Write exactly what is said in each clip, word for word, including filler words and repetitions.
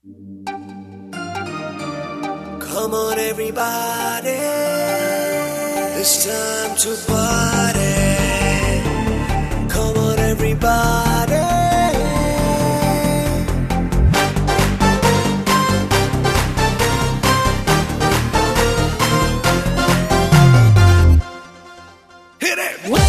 Come on everybody, it's time to party. Come on everybody. Hit it! What?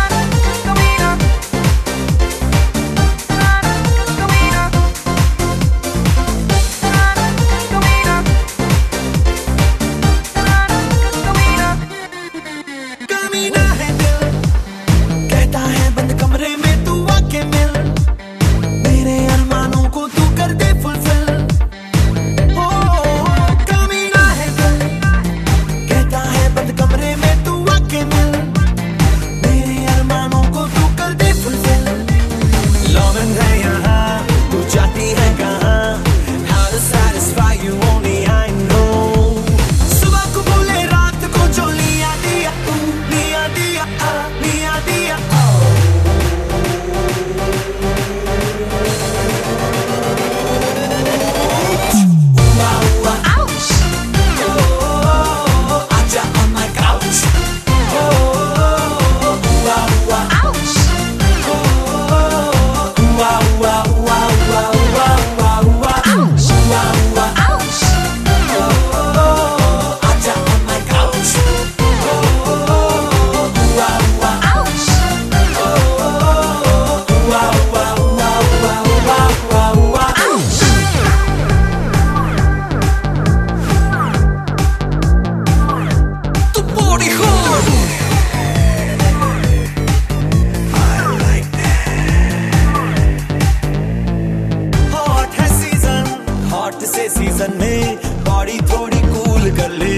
से season में body थोड़ी cool कर ले,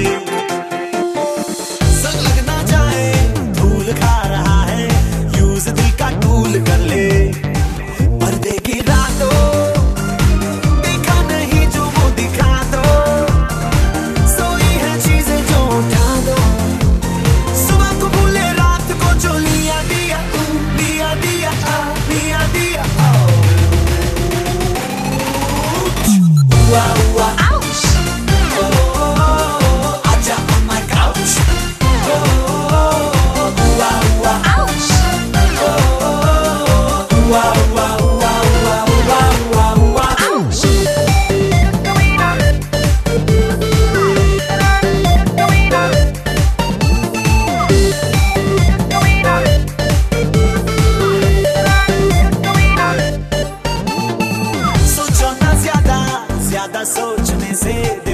संग लग ना जाए धूल खा रहा है, यूज दिल का टूल कर ले। पर्दे की रातों देखा नहीं जो वो दिखा दो, सोई है चीजें जो उठा दो, सुबह को भूले रात को जो लिया दिया दिया दिया दिया दिया। Wow, wow. Ouch! Oh, oh, oh, aja on my couch. Oh, oh, oh, wow, wow. Ouch! Oh, oh, oh, wow, wow, wow, wow, wow, wow, wow. Ouch! सोचो ना ज्यादा, ज्यादा सोचने से